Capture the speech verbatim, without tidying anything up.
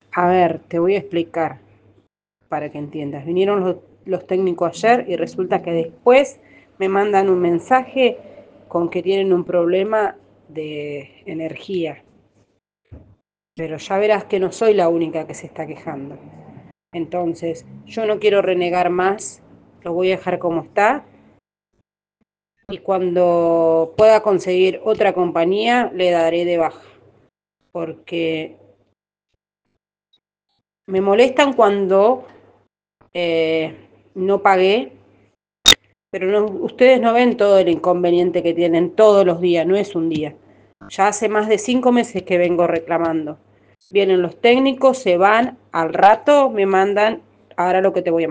A ver, te voy a explicar para que entiendas. Vinieron los, los técnicos ayer y resulta que después me mandan un mensaje con que tienen un problema de energía. Pero ya verás que no soy la única que se está quejando. Entonces, yo no quiero renegar más, lo voy a dejar como está. Y cuando pueda conseguir otra compañía, le daré de baja. Porque me molestan cuando eh, no pagué, pero no, ustedes no ven todo el inconveniente que tienen todos los días, no es un día. Ya hace más de cinco meses que vengo reclamando. Vienen los técnicos, se van, al rato me mandan, ahora lo que te voy a